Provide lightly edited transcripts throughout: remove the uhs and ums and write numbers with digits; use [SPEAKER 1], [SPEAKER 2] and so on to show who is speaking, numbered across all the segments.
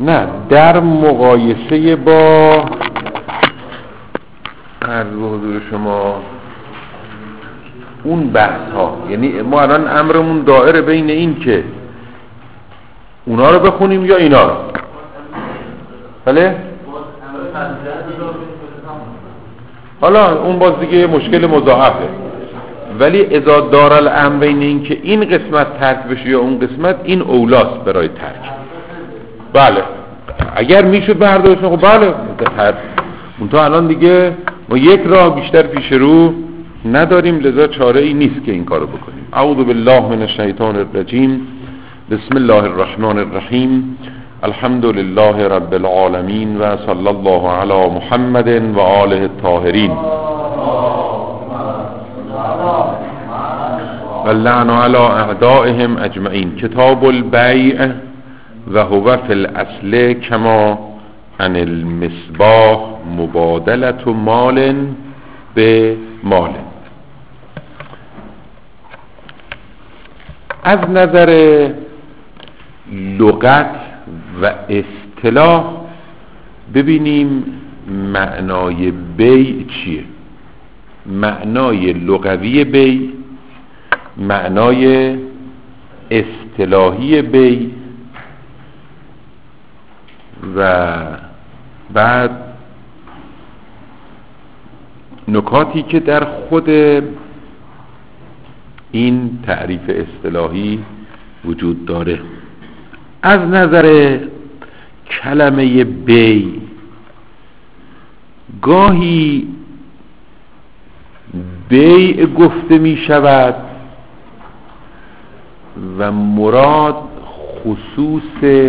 [SPEAKER 1] نه، در مقایسه با عرض به حضور شما اون بحث ها، یعنی ما الان امرمون دائره بین این که اونا رو بخونیم یا اینا رو. بله؟ حالا اون باز دیگه مشکل مضاعفه، ولی اذا دار الامر بین این که این قسمت ترک بشه یا اون قسمت، این اولاست برای ترک. بله اگر میشد به هر دوشون، خب بله منتها الان دیگه ما یک راه بیشتر پیش رو نداریم، لذا چاره ای نیست که این کارو بکنیم. اعوذ بالله من الشیطان الرجیم. بسم الله الرحمن الرحیم. الحمد لله رب العالمین و صلی الله علی محمد و آله الطاهرین و اللعن علی اعدائهم اجمعین. کتاب البیع و هو فی الاصل کما عن المصباح مبادلت مال به مال. از نظر لغت و اصطلاح ببینیم معنای بیع چیه. معنای لغوی بیع، معنای اصطلاحی بیع و بعد نکاتی که در خود این تعریف اصطلاحی وجود داره. از نظر کلمه بیع، گاهی بیع گفته می شود و مراد خصوص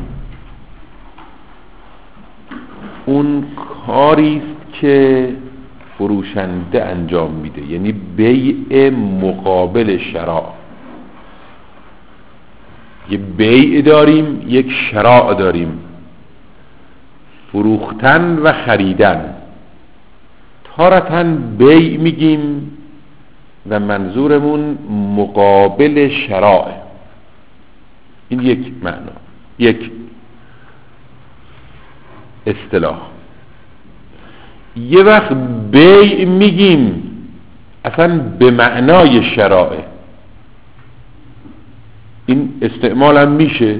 [SPEAKER 1] اون کاری است که فروشنده انجام میده، یعنی بیع مقابل شراء. یه بیع داریم، یک شراء داریم، فروختن و خریدن. تارتاً بیع میگیم و منظورمون مقابل شراء. این یک معنا، یک اصطلاح. یه وقت بیع میگیم اصلا به معنای شراء، این استعمال هم میشه.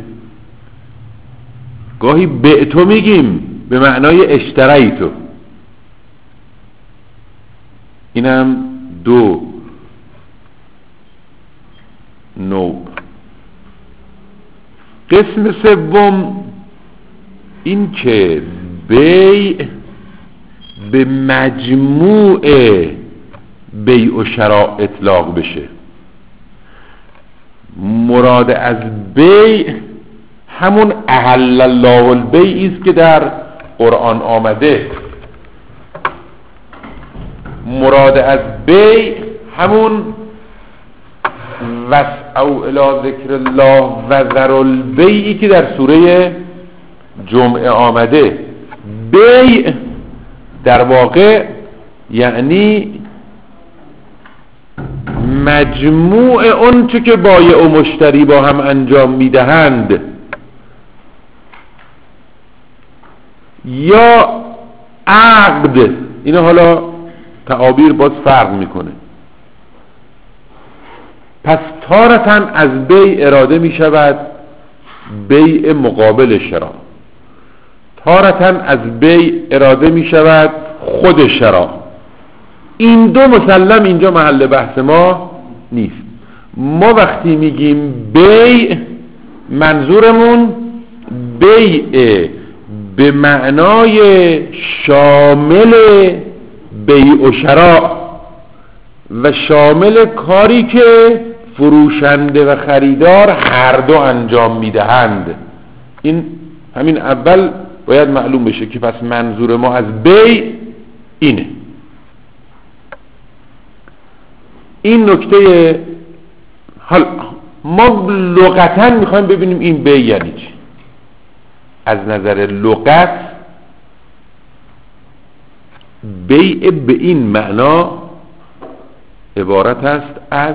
[SPEAKER 1] گاهی بعتو میگیم به معنای اشتریتو، اینم دو نوع. قسم سوم این که بیع به مجموع بیع و شراء اطلاق بشه. مراد از بیع همون احل الله البیع است که در قرآن آمده. مراد از بیع همون وسعوا الی ذکر الله و ذروا البیع که در سوره جمعه آمده. بیع در واقع یعنی مجموع اون چه که بایع و مشتری با هم انجام میدهند، یا عقد. اینو حالا تعابیر باز فرق میکنه. پس تارتاً از بیع اراده میشود بیع مقابل شراء، تارتاً از بیع اراده میشود خود شراء. این دو مسلم اینجا محل بحث ما نیست. ما وقتی میگیم بیع منظورمون بیع به معنای شامل بیع و شراء و شامل کاری که فروشنده و خریدار هر دو انجام میدهند. این همین اول باید معلوم بشه که پس منظور ما از بیع اینه. این نکته. حال ما لغتا میخوایم ببینیم این بیع یعنی چی. از نظر لغت بیع به این معنا عبارت است از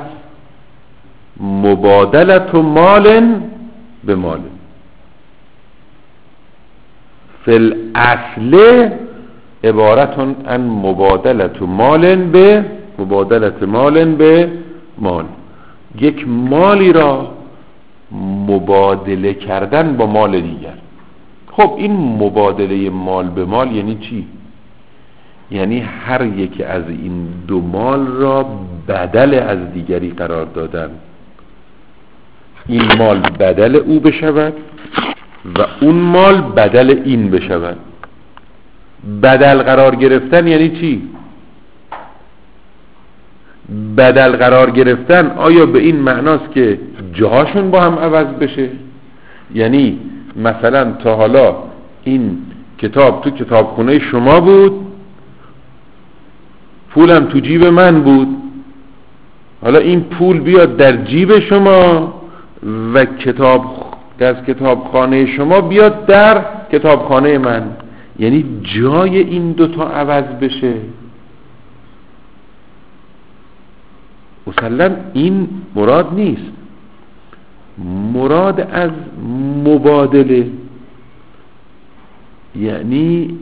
[SPEAKER 1] مبادلت مال به مال. فی الاصل عبارتون عن مبادلت مال به مال، یک مالی را مبادله کردن با مال دیگر. خب این مبادله مال به مال یعنی چی؟ یعنی هر یک از این دو مال را بدل از دیگری قرار دادن، این مال بدل او بشود و اون مال بدل این بشود. بدل قرار گرفتن یعنی چی؟ بدل قرار گرفتن آیا به این معناست که جاهاشون با هم عوض بشه؟ یعنی مثلا تا حالا این کتاب تو کتابخونه شما بود، پولم تو جیب من بود، حالا این پول بیاد در جیب شما و از کتابخانه شما بیاد در کتابخانه من، یعنی جای این دوتا عوض بشه. مسلم این مراد نیست. مراد از مبادله یعنی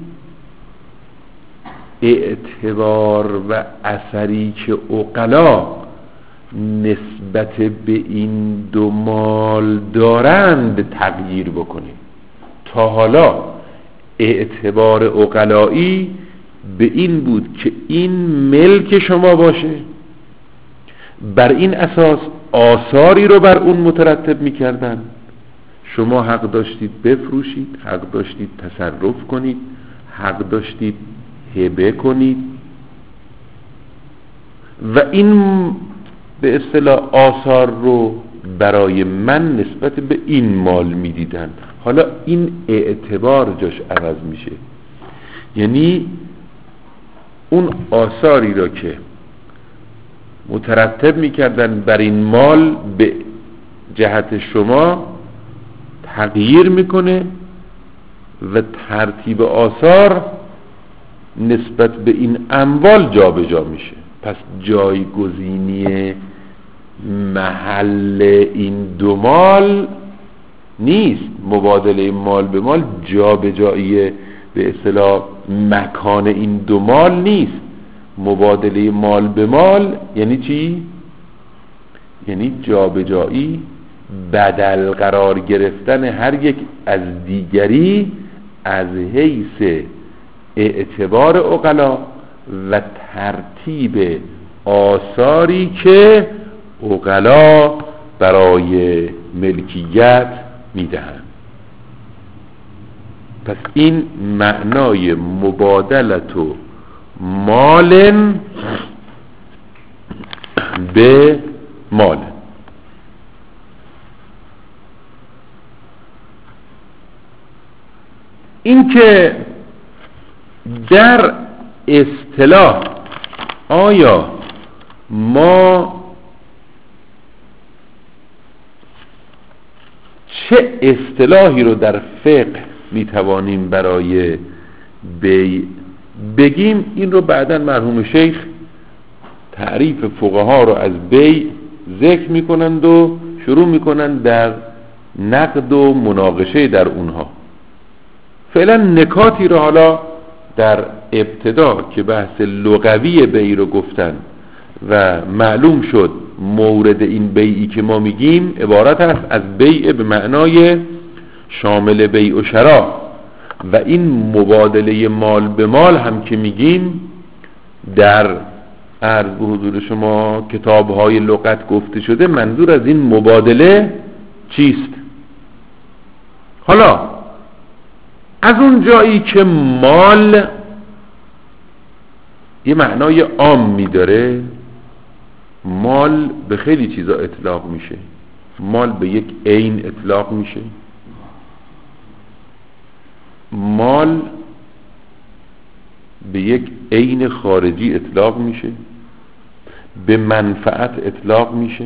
[SPEAKER 1] اعتبار و اثری که عقلا نسبت به این دو مال دارند تغییر بکنیم. تا حالا اعتبار عقلایی به این بود که این ملک شما باشه، بر این اساس آثاری رو بر اون مترتب می‌کردن. شما حق داشتید بفروشید، حق داشتید تصرف کنید، حق داشتید هبه کنید و این به اصطلاح آثار رو برای من نسبت به این مال می‌دیدن. حالا این اعتبار جاش عوض میشه، یعنی اون آثاری را که مترتب میکردن بر این مال به جهت شما تغییر میکنه و ترتیب آثار نسبت به این اموال جا به جا میشه. پس جایگزینی محل این دو مال نیست، مبادله مال به مال جا به جایی به اصطلاح مکان این دو مال نیست. مبادله مال به مال یعنی چی؟ یعنی جابجایی، بدل قرار گرفتن هر یک از دیگری از حیث اعتبار عقلا و ترتیب آثاری که عقلا برای ملکیت میدهند. پس این معنای مبادلت و مال به مال. این که در اصطلاح آیا ما چه اصطلاحی رو در فقه میتوانیم برای بیع بگیم، این رو بعداً مرحوم شیخ تعریف فقها رو از بیع ذکر میکنند و شروع میکنند در نقد و مناقشه در اونها. فعلا نکاتی رو حالا در ابتدا که بحث لغوی بیع رو گفتن و معلوم شد مورد این بیعی که ما میگیم عبارت است از بیع به معنای شامل بیع و شرا، و این مبادله مال به مال هم که میگیم در عرض به حضور شما کتاب‌های لغت گفته شده منظور از این مبادله چیست. حالا از اون جایی که مال یه معنای عام میداره، مال به خیلی چیزا اطلاق میشه. مال به یک عین اطلاق میشه، مال به یک عین خارجی اطلاق میشه، به منفعت اطلاق میشه،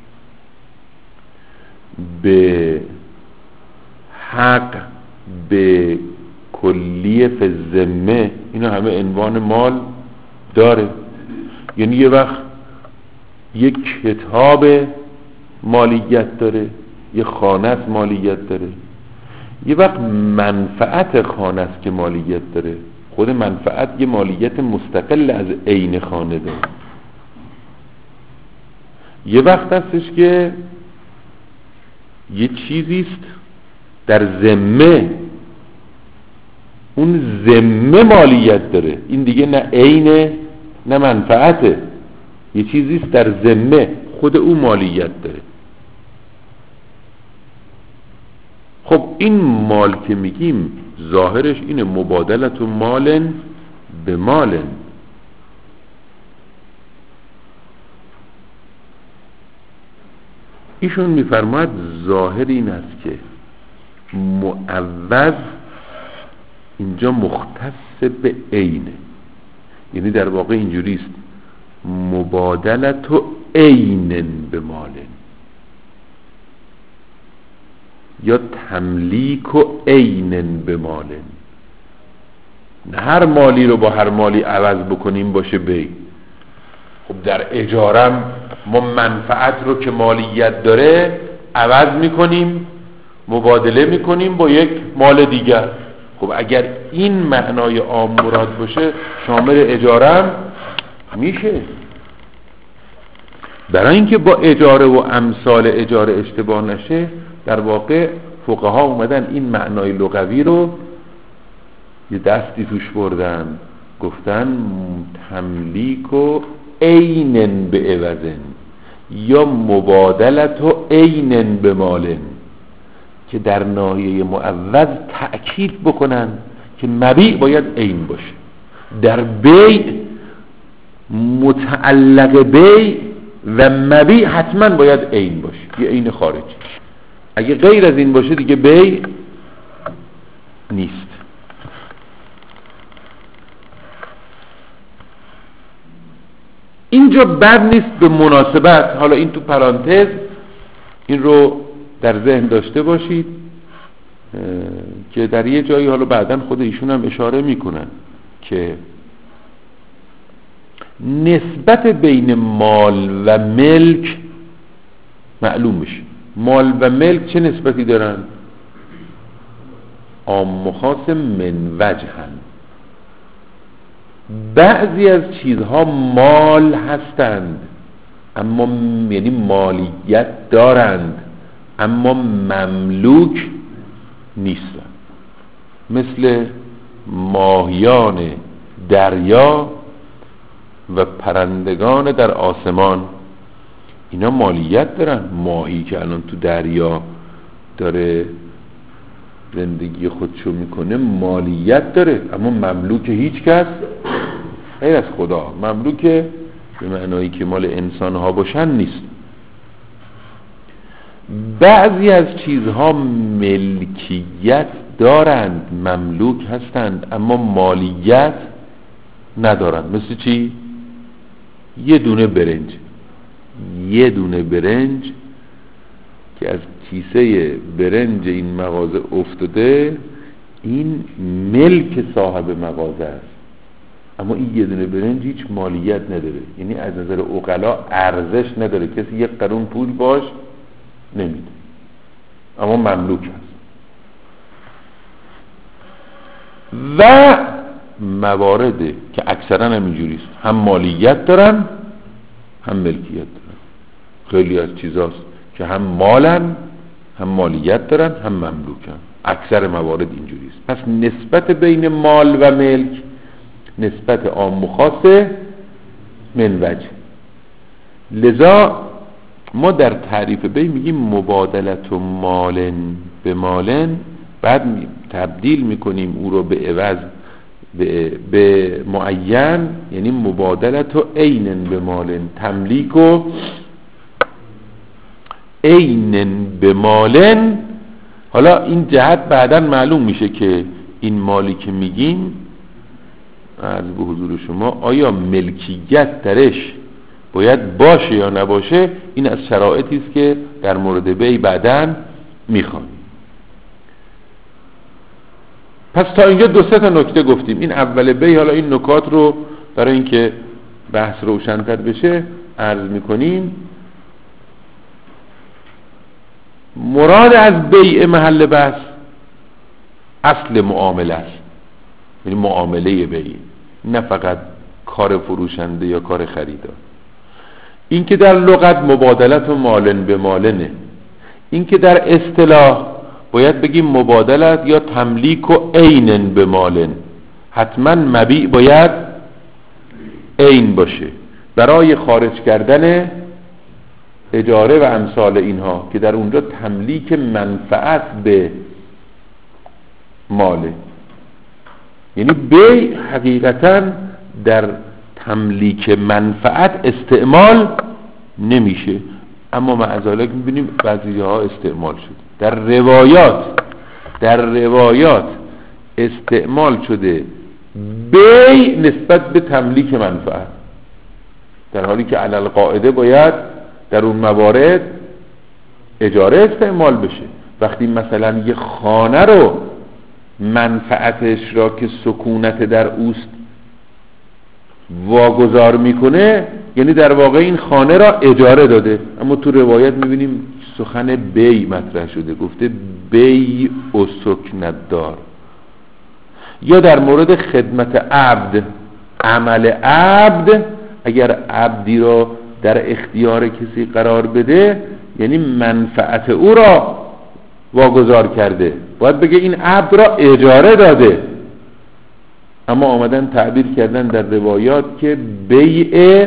[SPEAKER 1] به حق، به کلیه فی الذمه، اینا همه عنوان مال داره. یعنی یه وقت یک کتاب مالیت داره، یه خانه مالیت داره، یه وقت منفعت خانه است که مالیت داره، خود منفعت یه مالیت مستقل از عین خانه داره. یه وقت هستش که یه چیزیست در ذمه، اون ذمه مالیت داره، این دیگه نه عینه نه منفعته، یه چیزیست در ذمه خود او مالیت داره. خب این مال که میگیم ظاهرش اینه مبادلت و مالن به مالن. ایشون میفرماید ظاهر این است که معوض اینجا مختص به عینه، یعنی در واقع اینجوریست مبادلت و عینن به مالن، یا تملیک و عینن به مالن. نه هر مالی رو با هر مالی عوض بکنیم باشه بی. خب در اجارم ما منفعت رو که مالیت داره عوض میکنیم، مبادله میکنیم با یک مال دیگر. خب اگر این معنای عام مراد باشه شامل اجارم میشه. برای اینکه با اجاره و امثال اجاره اشتباه نشه، در واقع فقها اومدن این معنای لغوی رو یه دستی توش بردن، گفتن تملیک و عینن به عوضن یا مبادلت و عینن به مالن، که در ناحیه معوض تأکید بکنن که مبیع باید عین باشه، در بیع متعلق بیع و مبیع حتما باید عین باشه، یه عین خارجی. اگه غیر از این باشه دیگه بیع نیست. اینجا بد نیست به مناسبت، حالا این تو پرانتز این رو در ذهن داشته باشید که در یه جایی حالا بعداً خود ایشون هم اشاره میکنن که نسبت بین مال و ملک معلوم میشه. مال و ملک چه نسبتی دارن؟ عام و خاص من وجهن. بعضی از چیزها مال هستند اما یعنی مالیت دارند اما مملوک نیستند، مثل ماهیان دریا و پرندگان در آسمان. اینا مالیت دارن. ماهی که الان تو دریا داره زندگی خودشو میکنه مالیت داره اما مملوک هیچ کس غیر از خدا. مملوک به معنایی که مال انسان ها باشن نیست. بعضی از چیزها ملکیت دارند، مملوک هستند اما مالیت ندارند. مثل چی؟ یه دونه برنج که از کیسه برنج این مغازه افتاده، این ملک صاحب مغازه است اما این یه دونه برنج هیچ مالیت نداره، یعنی از نظر عقلا ارزش نداره، کسی یک قرون پول باش نمیده اما مملوک هست. و مواردی که اکثرا همینجوریست، هم مالیت دارن هم ملکیت دارن. خیلی از چیزاست که هم مالن هم مالیت دارن هم مملوکن. اکثر موارد اینجوریست. پس نسبت بین مال و ملک نسبت عام و خاص من وجه. لذا ما در تعریف بی میگیم مبادلت و مالن به مالن، بعد تبدیل میکنیم او رو به عوض به معین، یعنی مبادلت و عینن به مالن، تملیک و عینن به مالن. حالا این جهت بعداً معلوم میشه که این مالی که میگیم عرض به حضور شما آیا ملکیت درش باید باشه یا نباشه، این از شرایطی است که در مورد بی بعداً میخوام. پس تا اینجا 2-3 تا نکته گفتیم. این اول بی. حالا این نکات رو برای اینکه بحث روشن‌تر بشه عرض میکنیم. مراد از بیع محل بحث اصل معامله است، یعنی معامله بیع، نه فقط کار فروشنده یا کار خریدار. این که در لغت مبادلت و مالن به مالنه، این که در اصطلاح باید بگیم مبادلت یا تملیک و عینن به مالن، حتما مبیع باید عین باشه برای خارج کردن اجاره و امثال اینها که در اونجا تملیک منفعت به ماله. یعنی بیع حقیقتا در تملیک منفعت استعمال نمیشه، اما معذالک میبینیم بعضی ها استعمال شده. در روایات استعمال شده بیع نسبت به تملیک منفعت، در حالی که علی القاعده باید در اون موارد اجاره استعمال بشه. وقتی مثلا یه خانه رو منفعتش را که سکونت در اوست واگذار میکنه، یعنی در واقع این خانه را اجاره داده، اما تو روایت میبینیم سخن بیع مطرح شده، گفته بیع و سکنت دار. یا در مورد خدمت عبد، عمل عبد، اگر عبدی را در اختیار کسی قرار بده یعنی منفعت او را واگذار کرده، باید بگه این عبد را اجاره داده. اما آمدن تعبیر کردن در روایات که بیع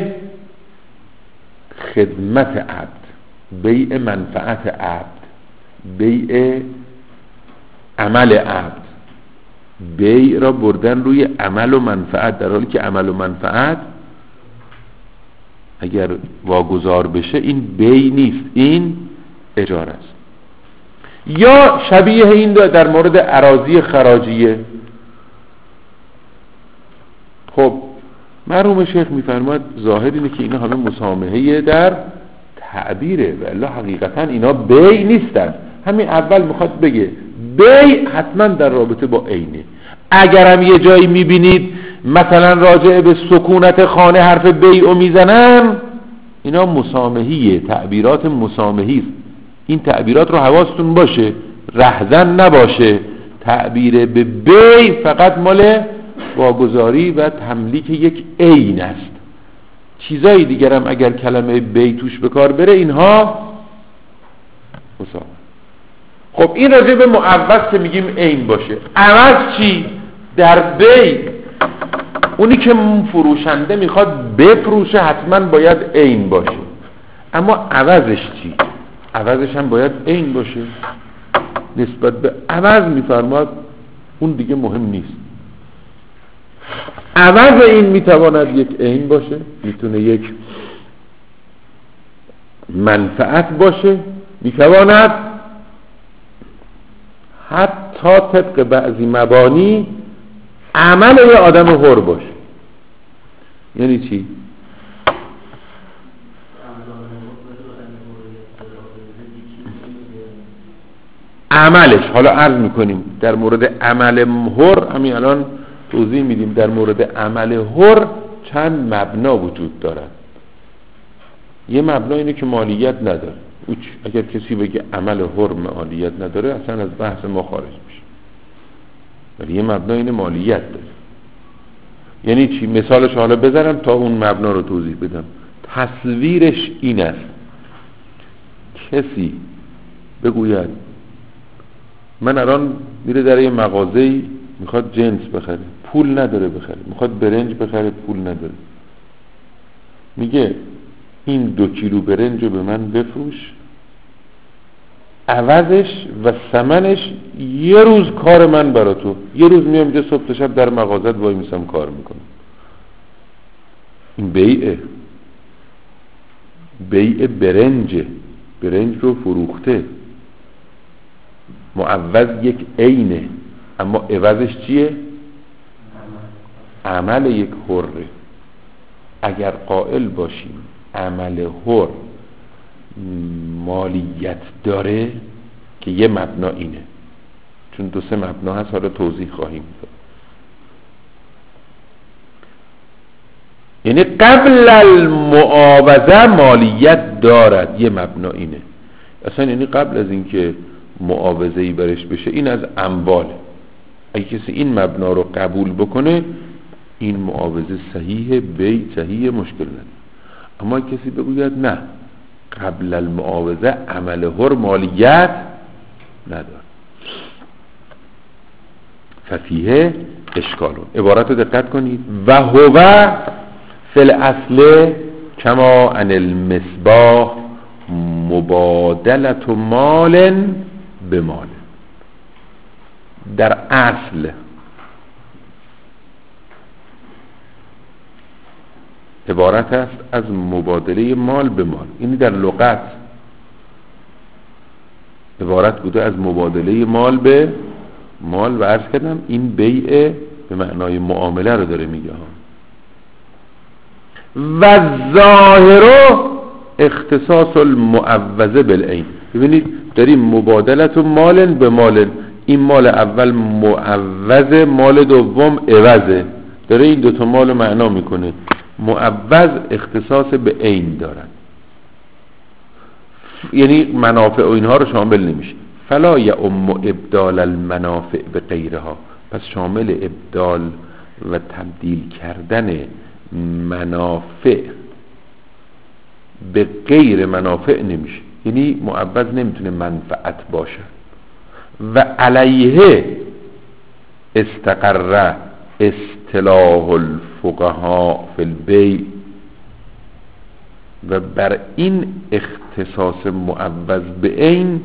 [SPEAKER 1] خدمت عبد، بیع منفعت عبد، بیع عمل عبد، بیع را بردن روی عمل و منفعت، در حالی که عمل و منفعت اگر واگذار بشه این بیع نیست، این اجاره است. یا شبیه این در مورد اراضی خراجیه. خب مرحوم شیخ میفرماد ظاهر اینه که اینا همه مسامحه در تعبیره، والله حقیقتا اینا بیع نیستن. همین اول میخواد بگه بیع حتما در رابطه با عینه. اگرم یه جایی میبینید مثلا راجع به سکونت خانه حرف بیع میزنن، اینا مسامحیه، تعبیرات مسامحی است. این تعبیرات رو حواستون باشه، رهزن نباشه. تعبیر به بیع فقط مال واگذاری و تملیک یک عین است. چیزای دیگرم اگر کلمه بیع توش به کار بره اینها مسامحه. خب این راجع به معوض که میگیم عین باشه. عوض چی؟ در بیع اونی که فروشنده میخواد بفروشه حتما باید عین باشه، اما عوضش چی؟ عوضش هم باید عین باشه. نسبت به عوض میفرماد اون دیگه مهم نیست. عوض این میتواند یک عین باشه، میتونه یک منفعت باشه، میتواند حتی طبق بعضی مبانی عمل یه آدم حر باشه. یعنی چی؟ عملش، حالا عرض میکنیم در مورد عمل حر همین الان توضیح میدیم. در مورد عمل حر چند مبنا وجود دارد. یه مبنا اینه که مالیت نداره. اگر کسی بگه عمل حر مالیت نداره اصلا از بحث ما خارج میشه. ولی یه مبنا اینه مالیت داره. یعنی چی؟ مثالش حالا بذارم تا اون مبنا رو توضیح بدم. تصویرش این است: کسی بگوید من الان میره در یه مغازه‌ای میخواد جنس بخره، پول نداره بخره، میخواد برنج بخره، پول نداره، میگه این 2 کیلو برنج رو به من بفروش، عوضش و ثمنش یه روز کار من برا تو. یه روز میام اینجا صبح تا شب در مغازت وای میسم کار میکنم. این بیعه، بیع برنجه، برنج رو فروخته. معوض یک عینه، اما عوضش چیه؟ عمل یک حره. اگر قائل باشیم عمل حر مالیت داره که یه مبنا اینه، چون 2-3 مبنا هست حالا توضیح خواهیم داد. یعنی قبل المعاوضه مالیت دارد، یه مبنا اینه اصلا. یعنی قبل از اینکه معاوضه‌ای برش بشه این از اموال، اگه کسی این مبنا رو قبول بکنه این معاوضه صحیح، بی صحیح، مشکل نداره. اما کسی بگوید نه قبل المعاوضه عمل حر مالیت نداره، ففیه اشکالون. عبارت رو دقت کنید. و هو فی الاصل کما ان المصباح مبادلت مال به مال. در اصل عبارت است از مبادله مال به مال. این در لغت عبارت بوده از مبادله مال به مال و عرض کردم این بیع به معنای معامله رو داره میگه ها. و ظاهر اختصاص المعوضه بالعین. ببینید داریم مبادلت مال به مال، این مال اول معوض، مال دوم عوضه، داره این دوتا مال معنا میکنه. معوض اختصاص به عین دارن، یعنی منافع و اینها رو شامل نمیشه. فلا یعم ابدال المنافع به غیرها، پس شامل ابدال و تبدیل کردن منافع به غیر منافع نمیشه. یعنی معوض نمیتونه منفعت باشه. و علیه استقر اصطلاح الفقهاء فی البیع، و بر این اختصاص معوض به عین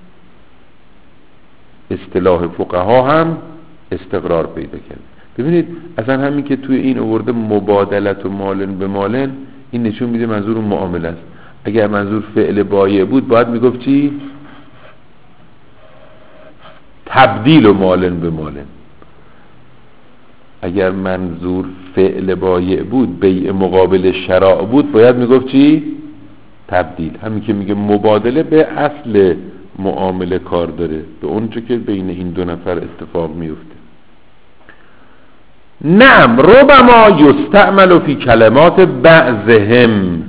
[SPEAKER 1] اصطلاح فقها هم استقرار پیدا کرد. ببینید اصلا همین که توی این آورده مبادلت و مالن به مالن، این نشون میده منظور معامله است. اگر منظور فعل بایع بود باید میگفت چی؟ تبدیل و مالن به مالن. اگر منظور فعل بایع بود، بیع مقابل شراء بود، باید میگفت چی؟ تبدیل. همین که میگه مبادله به اصل معامله کار داره، به اونچه که بین این دو نفر اتفاق میفته. نعم ربما یستعمل فی کلمات بعضهم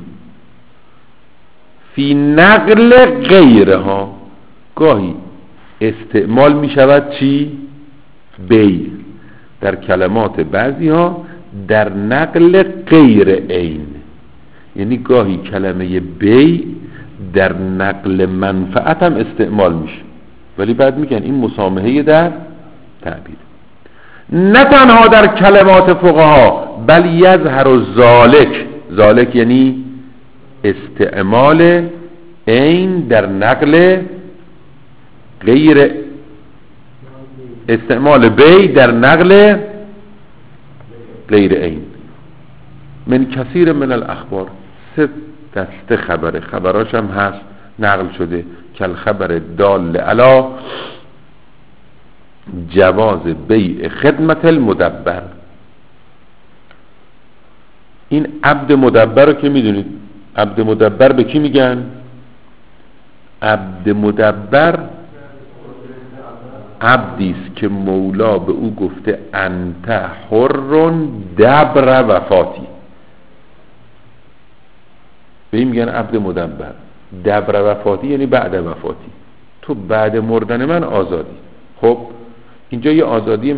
[SPEAKER 1] فی نقل غیرها. گاهی استعمال میشود چی؟ بیع در کلمات بعضی ها در نقل غیر عین. یعنی گاهی کلمه بیع در نقل منفعت هم استعمال میشه، ولی بعد میگن این مسامحه در تعبیر. نه تنها در کلمات فقها بل یظهر ذالک. ذالک یعنی استعمال عین در نقل غیر، استعمال بیع در نقل غیر عین. من کثیر من الاخبار، سه دسته خبراش هم هست نقل شده. کل خبر دال علی جواز بیع خدمت المدبر. این عبد مدبر رو که میدونید، عبد مدبر به کی میگن؟ عبد مدبر عبدیست که مولا به او گفته انت حر دبر وفاتی، به این میگن عبد مدبر. دبر وفاتی یعنی بعد وفاتی، تو بعد مردن من آزادی. خب اینجا یه آزادی